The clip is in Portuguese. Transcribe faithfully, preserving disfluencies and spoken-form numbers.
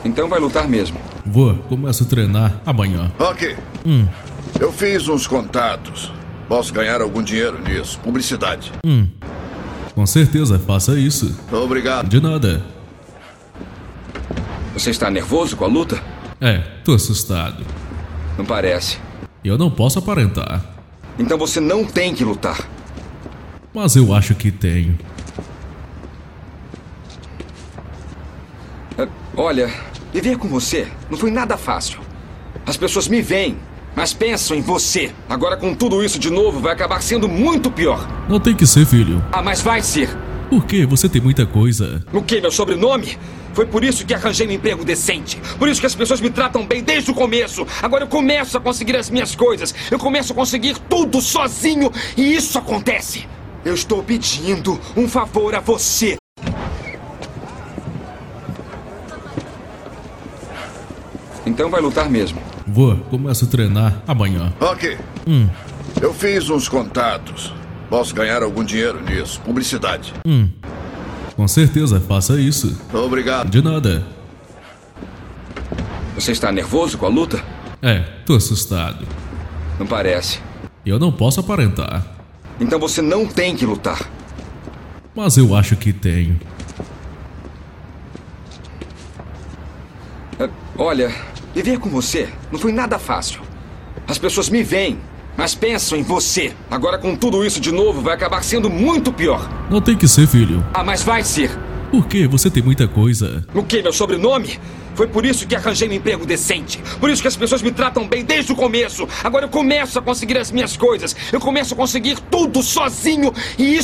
Então vai lutar mesmo. Vou, começo a treinar amanhã. Ok. Hum. Eu fiz uns contatos. Posso ganhar algum dinheiro nisso. Publicidade. Hum. Com certeza, faça isso. Obrigado. De nada. Você está nervoso com a luta? É, tô assustado. Não parece. Eu não posso aparentar. Então você não tem que lutar. Mas eu acho que tenho. É, olha, viver com você não foi nada fácil. As pessoas me veem, mas pensam em você. Agora com tudo isso de novo vai acabar sendo muito pior. Não tem que ser, filho. Ah, mas vai ser. Por quê? Você tem muita coisa. O quê? Meu sobrenome? Foi por isso que arranjei um emprego decente. Por isso que as pessoas me tratam bem desde o começo. Agora eu começo a conseguir as minhas coisas. Eu começo a conseguir tudo sozinho. E isso acontece. Eu estou pedindo um favor a você. Então vai lutar mesmo. Vou, começo a treinar amanhã. Ok. Hum. Eu fiz uns contatos. Posso ganhar algum dinheiro nisso. Publicidade. Hum. Com certeza, faça isso. Obrigado. De nada. Você está nervoso com a luta? É, tô assustado. Não parece. Eu não posso aparentar. Então você não tem que lutar. Mas eu acho que tenho. É, olha, viver com você não foi nada fácil. As pessoas me veem, mas pensam em você. Agora com tudo isso de novo vai acabar sendo muito pior. Não tem que ser, filho. Ah, mas vai ser. Por quê? Você tem muita coisa. O quê? Meu sobrenome? Foi por isso que arranjei um emprego decente. Por isso que as pessoas me tratam bem desde o começo. Agora eu começo a conseguir as minhas coisas. Eu começo a conseguir tudo sozinho. E isso